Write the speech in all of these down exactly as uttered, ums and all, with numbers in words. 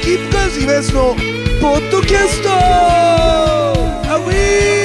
キープカーズイベントのポッドキャストアウィ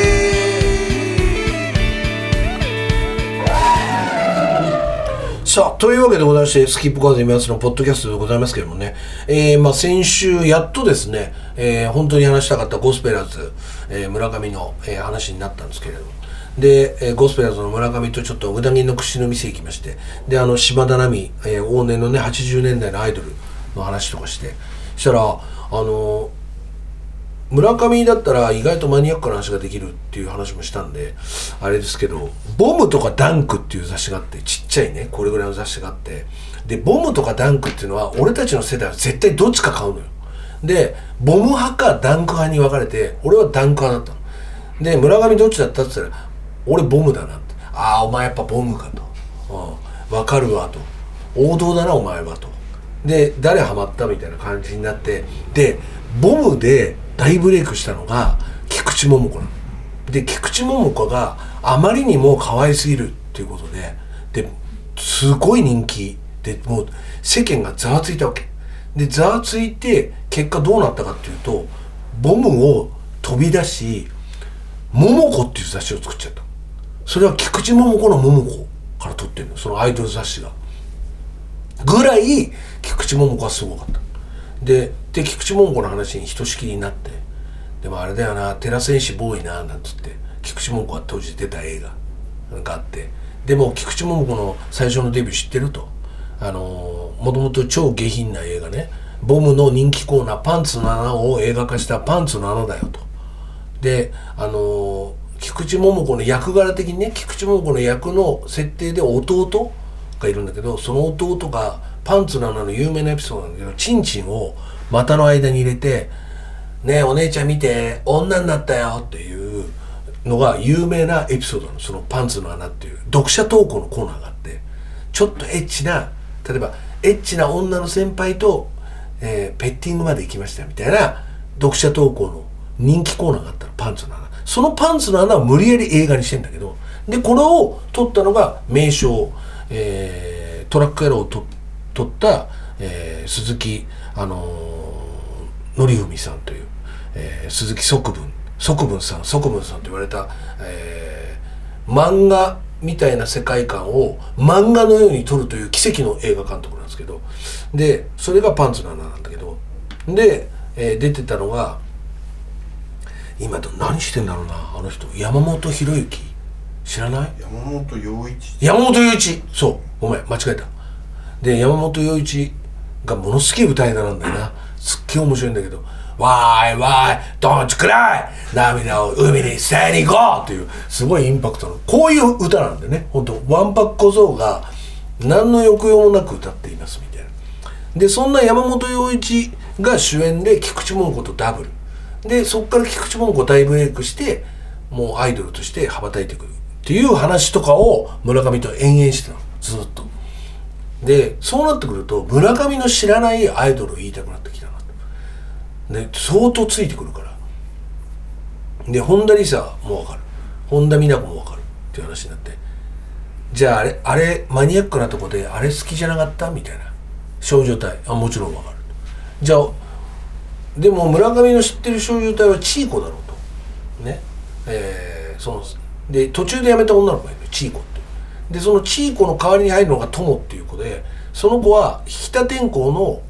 ー。さあというわけでございまして、スキップカーズイベントのポッドキャストでございますけれどもね、えー、まあ先週やっとですね、えー、本当に話したかったゴスペラーズ、えー、村上の、えー、話になったんですけれども、で、えー、ゴスペラーズの村上とちょっとうなぎの串の店行きまして、であの島田奈美、えー、往年のねはちじゅうねんだいのアイドルの話とかして、そしたらあのー村上だったら意外とマニアックな話ができるっていう話もしたんであれですけど、ボムとかダンクっていう雑誌があって、ちっちゃいねこれぐらいの雑誌があって、でボムとかダンクっていうのは俺たちの世代は絶対どっちか買うのよ。でボム派かダンク派に分かれて、俺はダンク派だったので、村上どっちだったって言ったら俺ボムだなって、ああお前やっぱボムかと、うん、分かるわと、王道だなお前はと、で誰ハマったみたいな感じになって、でボムで大ブレイクしたのが菊池桃子なので、菊池桃子があまりにも可愛すぎるっていうことで、ですごい人気で、もう世間がざわついたわけで、ざわついて結果どうなったかっていうと、ボムを飛び出し桃子っていう雑誌を作っちゃった。それは菊池桃子の桃子から撮ってるの、そのアイドル雑誌がぐらい菊池桃子はすごかった。でで菊池桃子の話にひとしきりになって、でもあれだよな、寺戦士ボーイななんつって菊池桃子が当時出た映画があって、でも菊池桃子の最初のデビュー知ってると、あのー、もともと超下品な映画ね、ボムの人気コーナーパンツの穴を映画化したパンツの穴だよと。であのー、菊池桃子の役柄的にね、菊池桃子の役の設定で弟がいるんだけど、その弟がパンツの穴の有名なエピソードなんだけど、チンチンを股の間に入れて、ねえお姉ちゃん見て女になったよっていうのが有名なエピソードなの。そのパンツの穴っていう読者投稿のコーナーがあって、ちょっとエッチな、例えばエッチな女の先輩と、えー、ペッティングまで行きましたみたいな読者投稿の人気コーナーがあったの、パンツの穴。そのパンツの穴を無理やり映画にしてんだけど、でこれを撮ったのが名将、えー、トラック野郎を撮撮った、えー、鈴木、あのー、紀文さんという、えー、鈴木即文即文さん即文さんと言われた、えー、漫画みたいな世界観を漫画のように撮るという奇跡の映画監督なんですけど、でそれがパンツの穴なんだけど、で、えー、出てたのが今と何してんだろうな、あの人山本博之、知らない？ 山本陽一山本陽一、そうごめん間違えた。で山本陽一がものすげえ歌い手なんだよな、すっげえ面白いんだけど、わーいわーいドンチクライ涙を海に捨てに行こうっていうすごいインパクトのこういう歌なんだよね。ほんとわんぱく小僧が何の抑揚もなく歌っていますみたいな。でそんな山本陽一が主演で菊池桃子とダブルで、そっから菊池桃子大ブレイクしてもうアイドルとして羽ばたいてくるっていう話とかを村上と延々してたのずっと。でそうなってくると村上の知らないアイドルを言いたくなってきたなと、ね、相当ついてくるから。で本田理沙も分かる、本田美奈子も分かるっていう話になって、じゃああれあれマニアックなとこであれ好きじゃなかったみたいな、少女隊あもちろん分かる。じゃあでも村上の知ってる少女隊はチーコだろうとね、えー、そうで途中で辞めた女の子がいるのチーコって。でそのチーコの代わりに入るのがトモっていう子で、その子は引田天功の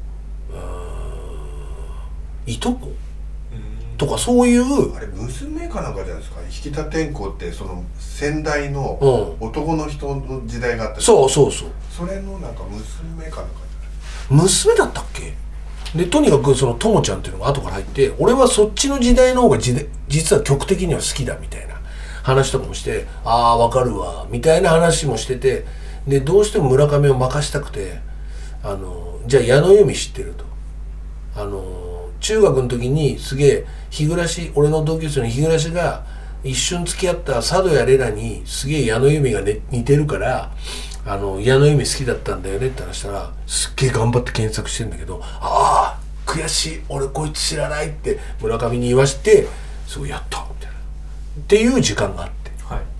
いとことかそういうあれ娘かなんかじゃないですか。引田天功ってその先代の男の人の時代があった、うん、 そうそうそう、 それのなんか娘かなんかじゃない娘だったっけ。でとにかくそのトモちゃんっていうのが後から入って、俺はそっちの時代の方がじ実は曲的には好きだみたいな話とかもして、ああ分かるわみたいな話もしてて、でどうしても村上を任したくて、あのじゃあ矢野由美知ってると、あの中学の時にすげえ日暮俺の同級生の日暮が一瞬付き合った佐渡やレラにすげえ矢野由美が、ね、似てるからあの矢野由美好きだったんだよねって話したら、すっげえ頑張って検索してんだけど、ああ悔しい俺こいつ知らないって村上に言わして、すごいやったみたいなっていう時間があって、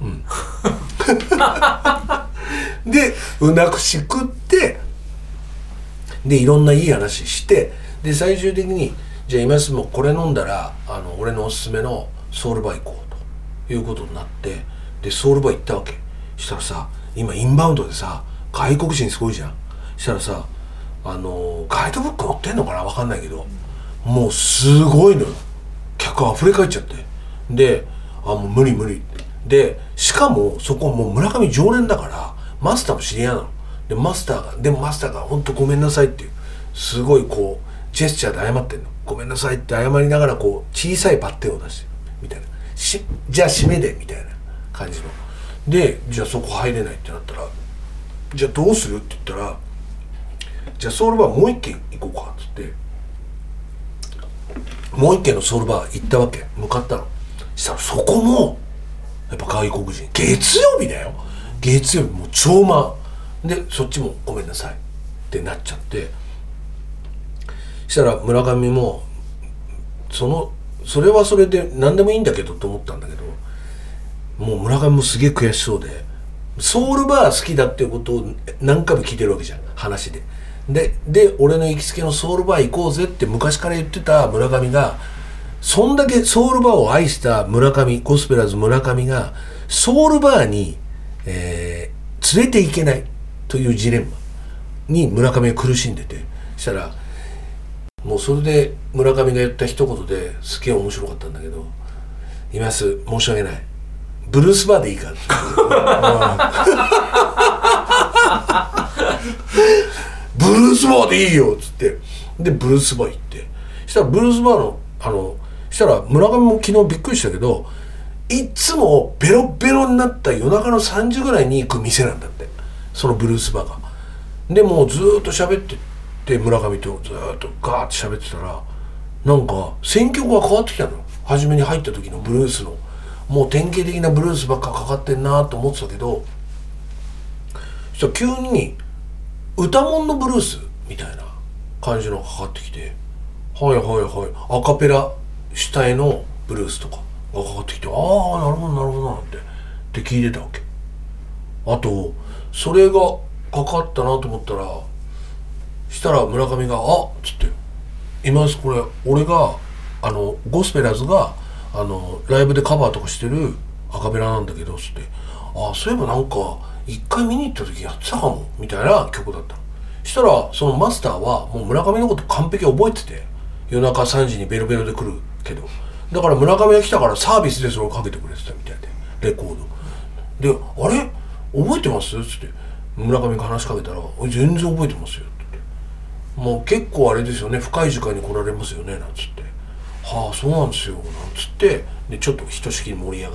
はい、うん、でうなくし食って、でいろんないい話して、 で最終的にじゃあ今すぐもうこれ飲んだらあの俺のおすすめのソウルバー行こうということになって、でソウルバー行ったわけ。したらさ、今インバウンドでさ外国人すごいじゃん。したらさ、あのガイドブック載ってんのかな分かんないけど、もうすごいのよ、客あふれ返っちゃって。で、あもう無理無理で、しかもそこもう村上常連だからマスターも知り合いなので、マスターがでもマスターが本当ごめんなさいっていうすごいこうジェスチャーで謝ってんの。ごめんなさいって謝りながらこう小さいバッテンを出してみたいな、しじゃあ締めでみたいな感じので、じゃあそこ入れないってなったら、じゃあどうするって言ったら、じゃあソウルバーもう一軒行こうかっつって、もう一軒のソウルバー行ったわけ。向かったの。したらそこもやっぱ外国人、月曜日だよ、月曜日もう超満で、そっちもごめんなさいってなっちゃって、したら村上もそのそれはそれで何でもいいんだけどと思ったんだけど、もう村上もすげえ悔しそうで、ソウルバー好きだっていうことを何回も聞いてるわけじゃん、話で。で、で俺の行きつけのソウルバー行こうぜって昔から言ってた村上が、そんだけソウルバーを愛した村上、ゴスペラーズ村上がソウルバーに、えー、連れて行けないというジレンマに村上は苦しんでて、したらもうそれで村上が言った一言ですげえ面白かったんだけど、今す申し訳ない、ブルースバーでいいかってブルースバーでいいよっつって、でブルースバー行って、したらブルースバーのあのしたら村上も昨日びっくりしたけど、いっつもベロベロになった夜中のさんじぐらいに行く店なんだって、そのブルースバーが。でもうずーっと喋ってで村上とずーっとガーッて喋ってたら、なんか選曲が変わってきたの。初めに入った時のブルースのもう典型的なブルースばっかかかってんなと思ってたけど、そしたら急に歌もんのブルースみたいな感じのがかかってきて、はいはいはいアカペラ主体のブルースとかがかかってきて、ああなるほどなるほどなんてって聞いてたわけ。あとそれがかかったなと思ったら、したら村上が「あっ」つって「今これ俺があのゴスペラーズがあのライブでカバーとかしてるアカペラなんだけど」つって「あそういえばなんか一回見に行った時やってたかも」みたいな曲だったの。したらそのマスターはもう村上のこと完璧覚えてて、夜中さんじにベロベロで来るけど、だから村上が来たからサービスでそれをかけてくれてたみたいで、レコードで「あれ覚えてます?」つって村上が話しかけたら「全然覚えてますよ」って「もう結構あれですよね、深い時間に来られますよね」なんつって「はあそうなんですよ」なんつってでちょっとひとしきり盛り上がって、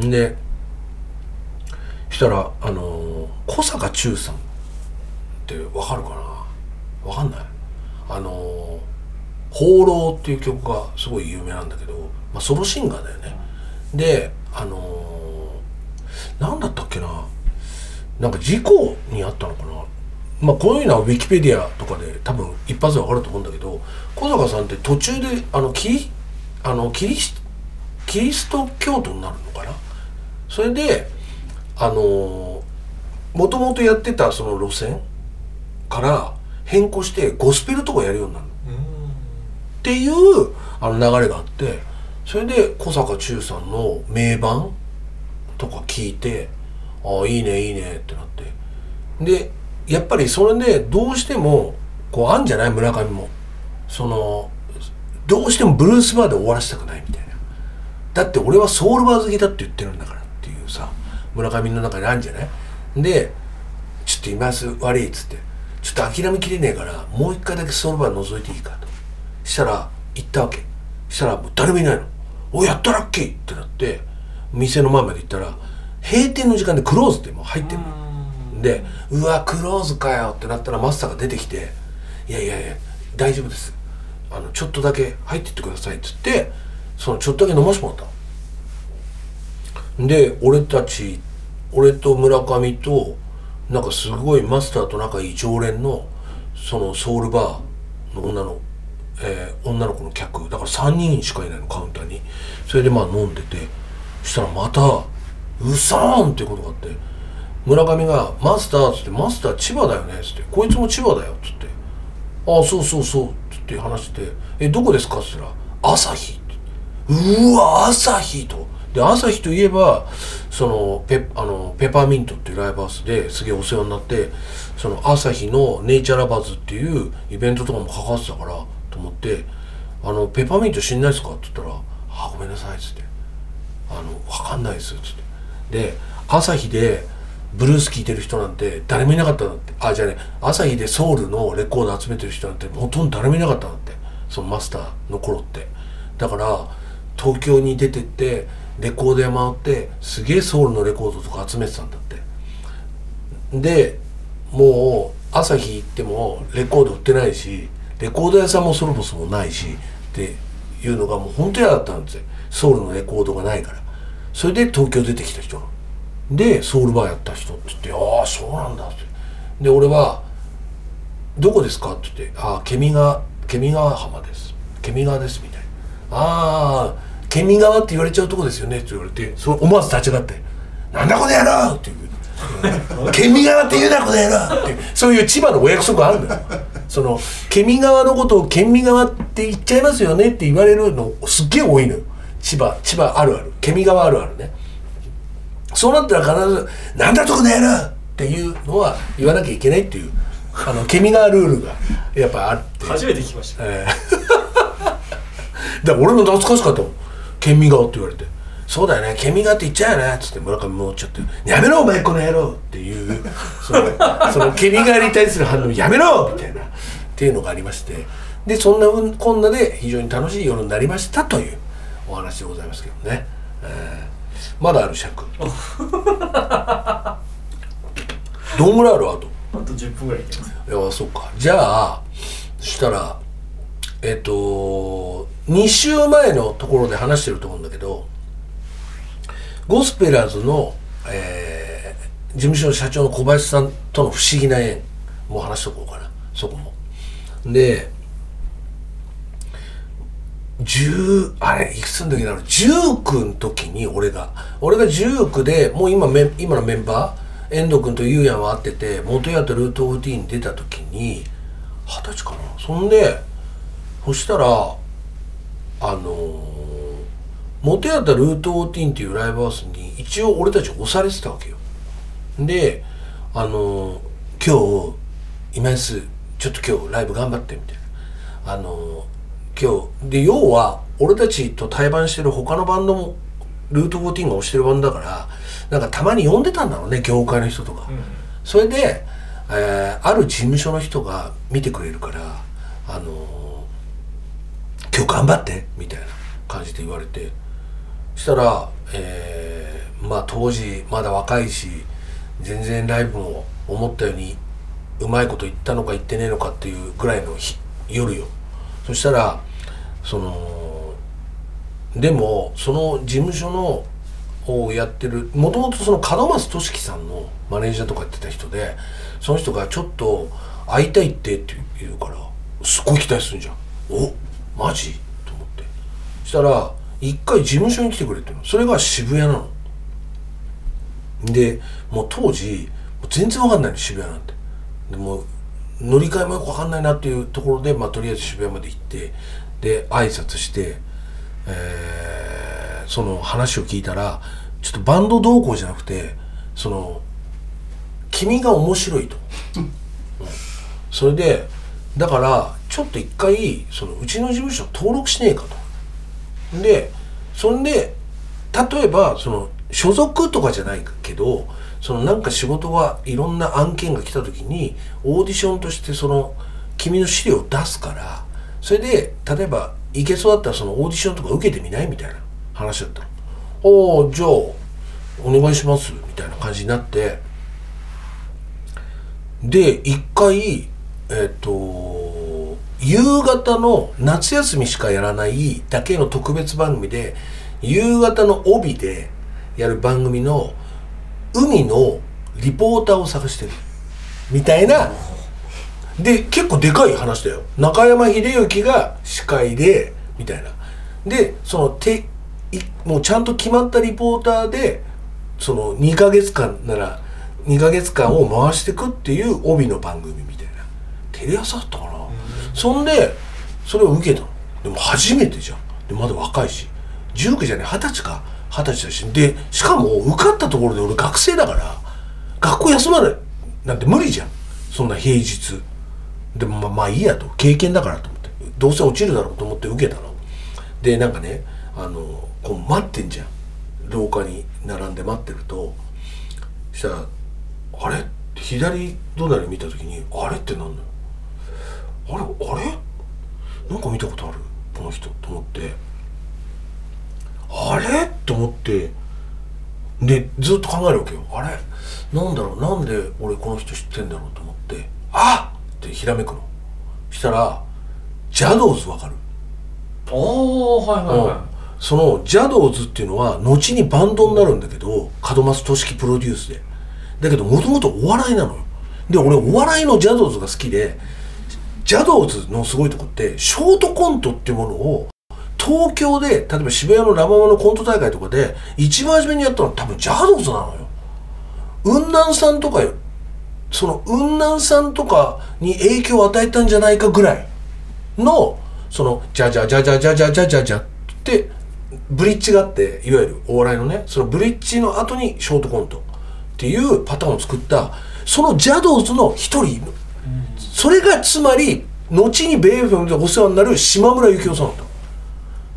でしたらあのー、小坂忠さんってわかるかな、わかんない。あのー「放浪」っていう曲がすごい有名なんだけど、まあ、ソロシンガーだよね。であのー、なんだったっけな、なんか事故にあったのかな。まあこういうのはウィキペディアとかで多分一発でわかると思うんだけど、小坂さんって途中であのキリあのキリスキリスト教徒になるのかな。それであのもともとやってたその路線から変更してゴスペルとかやるようになるのっていうあの流れがあって、それで小坂忠さんの名盤とか聞いて、ああいいねいいねってなって、でやっぱりそれでどうしてもこうあんじゃない、村上もそのどうしてもブルースバーで終わらせたくないみたいな、だって俺はソウルバー好きだって言ってるんだからっていうさ、村上の中にあんじゃない。でちょっと今す悪いっつって、ちょっと諦めきれねえからもう一回だけソウルバー覗いていいかとしたら行ったわけ。したらもう誰もいないの。おやったラッキーってなって店の前まで行ったら閉店の時間でクローズってもう入ってるの。でうわクローズかよってなったらマスターが出てきて「いやいやいや大丈夫です、あのちょっとだけ入ってってください」っつってそのちょっとだけ飲ましてもらったの。で俺たち俺と村上となんかすごいマスターと仲いい常連のそのソウルバーの女の、えー、女の子の客だからさんにんしかいないのカウンターに。それでまあ飲んでて、そしたらまた「うさーん!」っていうことがあって、村上が「マスター」っつって「マスター千葉だよね」っつって「こいつも千葉だよ」っつって「ああそうそうそう」っつっって話して、えどこですかって言ったら朝日って、うわ朝日と。で朝日といえばその ペ, あのペパーミントっていうライブハウスですげえお世話になって、その朝日のネイチャーラバーズっていうイベントとかも関わってたからと思って、あのペパーミント知んないですかって言ったら、あごめんなさいっつって、あの分かんないですっつって、で朝日でブルース聴いてる人なんて誰もいなかったんだって。あじゃあね朝日でソウルのレコード集めてる人なんてほとんど誰もいなかったんだって、そのマスターの頃って。だから東京に出てってレコード屋回ってすげえソウルのレコードとか集めてたんだって。でもう朝日行ってもレコード売ってないし、レコード屋さんもソロボスもないしっていうのがもう本当嫌だったんですよ、ソウルのレコードがないから。それで東京出てきた人でソウルバーやった人って言って、ああそうなんだって。で俺はどこですかって言って、ああケミ川ケミ川浜です、ケミ川ですみたいな。ああケミ川って言われちゃうとこですよねって言われて、そ思わず立ち上がってなんだこの野郎っていうケミ川って言うなこの野郎って、そういう千葉のお約束あるんだよ。そのケミ川のことをケミ川って言っちゃいますよねって言われるのすっげえ多いのよ。千葉千葉あるある、ケミ川あるあるね。そうなったら必ずなんだとこの野郎っていうのは言わなきゃいけないっていうあのケミ川ルールがやっぱあって、 初めて聞きました、 えー、だから俺も懐かしかったもん、ケミ川って言われて、そうだよねケミ川って言っちゃうよねっつって村上もっちゃって、やめろお前この野郎っていうそのそのケミ川に対する反応やめろみたいなっていうのがありまして、でそんなこんなで非常に楽しい夜になりましたというお話でございますけどね、えー、まだある尺どんぐらいある？あとあとじゅっぷんぐらいいけます。 いやそうか。じゃあそしたらえっとに週前のところで話してると思うんだけど、ゴスペラーズの、えー、事務所の社長の小林さんとの不思議な縁もう話しとこうかな、そこも。でじゅうあれいくつの時だろう、じゅうきゅうの時に俺が俺がじゅうきゅうでもう今メ今のメンバー遠藤君とゆうやんは会ってて、元谷とルートオーティーに出た時にはたちかな。そんでそしたらあのー、元谷とルートオーティーっていうライブハウスに一応俺たち押されてたわけよ。であのー、今日今安ちょっと今日ライブ頑張ってみたいな、あのー、今日で要は俺たちと対バンしてる他のバンドもルートフォーティーンが推してるバンドだから、なんかたまに呼んでたんだろうね、業界の人とか、うん、それで、えー、ある事務所の人が見てくれるから、あのー、今日頑張ってみたいな感じで言われて、そしたら、えー、まあ当時まだ若いし全然ライブも思ったようにうまいこと言ったのか言ってねえのかっていうぐらいの夜よ。そしたらそのでもその事務所のをやってる、もともとその門松俊樹さんのマネージャーとかやってた人で、その人がちょっと会いたいってって言うからすごい期待するんじゃん。おマジと思って、そしたら一回事務所に来てくれっていうの、それが渋谷なので、もう当時もう全然わかんないの渋谷なんて。でもう乗り換えもよくわかんないなっていうところで、まあとりあえず渋谷まで行ってで挨拶して、えー、その話を聞いたら、ちょっとバンド同行じゃなくてその君が面白いと、うん、それでだからちょっと一回そのうちの事務所登録しねえかと。でそれで例えばその所属とかじゃないけど、そのなんか仕事がいろんな案件が来た時にオーディションとしてその君の資料を出すから、それで例えばいけそうだったらそのオーディションとか受けてみないみたいな話だったの。おーじゃあお願いしますみたいな感じになって、で一回えっと夕方の夏休みしかやらないだけの特別番組で、夕方の帯でやる番組の海のリポーターを探してるみたいな。で結構でかい話だよ。中山秀征が司会でみたいな。でそのてもうちゃんと決まったリポーターでそのにかげつかんならにかげつかんを回してくっていう帯の番組みたいな、テレ朝だったかな。そんでそれを受けたの。でも初めてじゃん。でまだ若いし、じゅうきゅうじゃねえ、はたちか、はたちだし、でしかも受かったところで俺学生だから学校休まないなんて無理じゃん、そんな平日でも。まあ、まあいいやと、経験だからと思って、どうせ落ちるだろうと思って受けたの。でなんかね、あのこう待ってんじゃん、廊下に並んで待ってると、したらあれ左隣見た時に、あれってなんだよ、あれあれなんか見たことあるこの人と思って、あれと思って、でずっと考えるわけよ。あれなんだろう、なんで俺この人知ってんだろうと思って、あっってひらめくの。したらジャドーズわかる？ おー、はいはいはい、うん、 そのジャドーズっていうのは後にバンドになるんだけど、門松俊樹プロデュースで、だけどもともとお笑いなのよ。で俺お笑いのジャドーズが好きで、ジャドーズのすごいとこってショートコントっていうものを東京で、例えば渋谷のラママのコント大会とかで一番初めにやったのは多分ジャドーズなのよ。雲南さんとかよ、その雲南さんとかに影響を与えたんじゃないかぐらいの、そのジャジャジャジャジャジャジャジャジャってブリッジがあって、いわゆるお笑いのね、そのブリッジの後にショートコントっていうパターンを作った、そのジャドーズの一人、それがつまり後にベイエフエムでお世話になる島村幸男さんだった。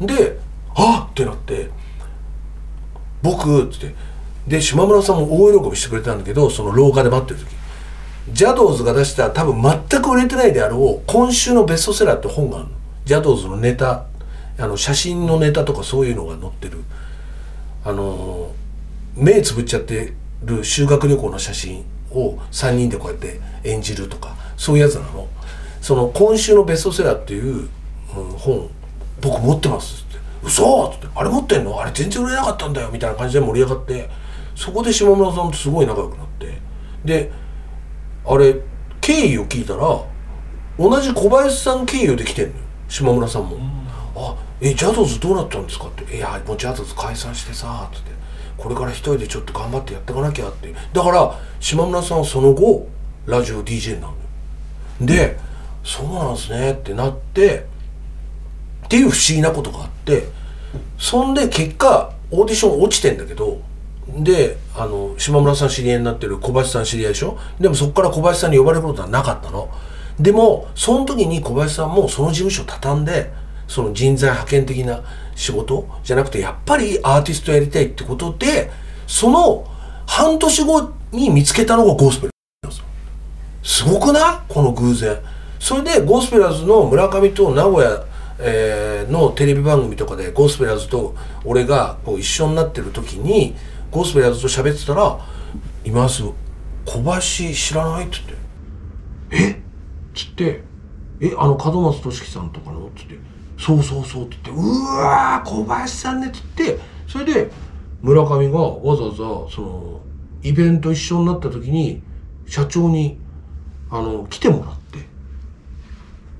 で、あっってなって、僕っつって、で島村さんも大喜びしてくれたんだけど、その廊下で待ってる時、ジャドーズが出した多分全く売れてないであろう今週のベストセラーって本があるの。ジャドーズのネタ、あの写真のネタとかそういうのが載ってる、あの目つぶっちゃってる修学旅行の写真をさんにんでこうやって演じるとか、そういうやつなの。その今週のベストセラーっていう、うん、本僕持ってますって、嘘って、あれ持ってんの、あれ全然売れなかったんだよみたいな感じで盛り上がって、そこで島村さんとすごい仲良くなって、であれ経緯を聞いたら同じ小林さん経由で来てんのよ、島村さんも。うん、あえジャドーズどうなったんですかって、いやもうジャドーズ解散してさってって、これから一人でちょっと頑張ってやっていかなきゃって。だから島村さんはその後ラジオ ディージェー になるのよ。でそうなんですねってなってっていう不思議なことがあって、そんで結果オーディション落ちてんだけど、であの島村さん知り合いになってる小林さん知り合いでしょ。でもそこから小林さんに呼ばれることはなかったの。でもその時に小林さんもその事務所を畳んで、その人材派遣的な仕事じゃなくてやっぱりアーティストやりたいってことで、その半年後に見つけたのがゴスペラーズ。すごくないこの偶然。それでゴスペラーズの村上と名古屋、えー、のテレビ番組とかでゴスペラーズと俺がこう一緒になってる時にゴスペラーズと喋ってたら、今すぐ小林知らないって言って、えっつって、えあの門松俊樹さんとかのって言って、そうそうそうって言って、うわー小林さんねって言って、それで村上がわざわざそのイベント一緒になった時に社長にあの来てもらって、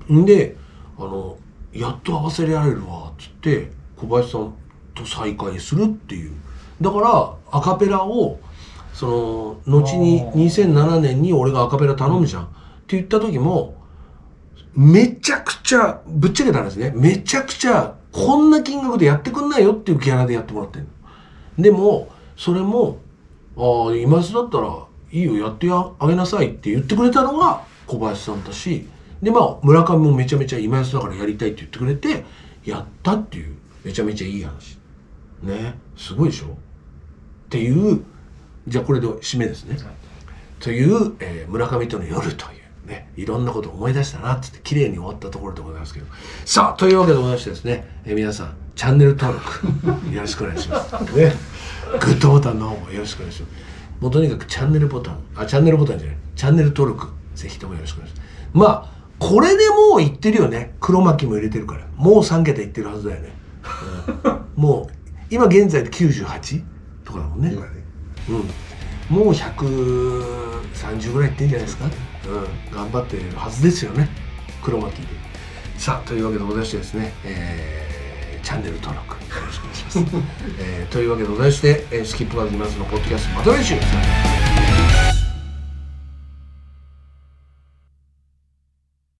んであのやっと合わせられるわっつって小林さんと再会するっていう。だからアカペラをその後ににせんななねんに俺がアカペラ頼むじゃんって言った時も、めちゃくちゃぶっちゃけた話ね、めちゃくちゃこんな金額でやってくんないよっていうギャラでやってもらってるの。でもそれもああ今津だったらいいよやってあげなさいって言ってくれたのが小林さんだし、でまあ村上もめちゃめちゃ今津だからやりたいって言ってくれてやったっていう、めちゃめちゃいい話ね。すごいでしょっていう。じゃあこれで締めですね、はい、という、えー、村上との夜というね、いろんなことを思い出したなってって綺麗に終わったところでございますけど、さあというわけでございましてですね、えー、皆さんチャンネル登録よろしくお願いしますね。グッドボタンの方もよろしくお願いします。もうとにかくチャンネルボタン、あチャンネルボタンじゃないチャンネル登録ぜひともよろしくお願いします。まあこれでもういってるよね。黒巻も入れてるからもうさん桁いってるはずだよね、うん、もう今現在できゅうじゅうはちとかだもんね。うん、もうひゃくさんじゅうぐらいいってんじゃないですか、うん、頑張ってるはずですよね黒巻で。さあというわけでございましてですね、えー、チャンネル登録よろしくお願いします、えー、というわけでございまして、えー、スキップワーズ今津のポッドキャストまとめ集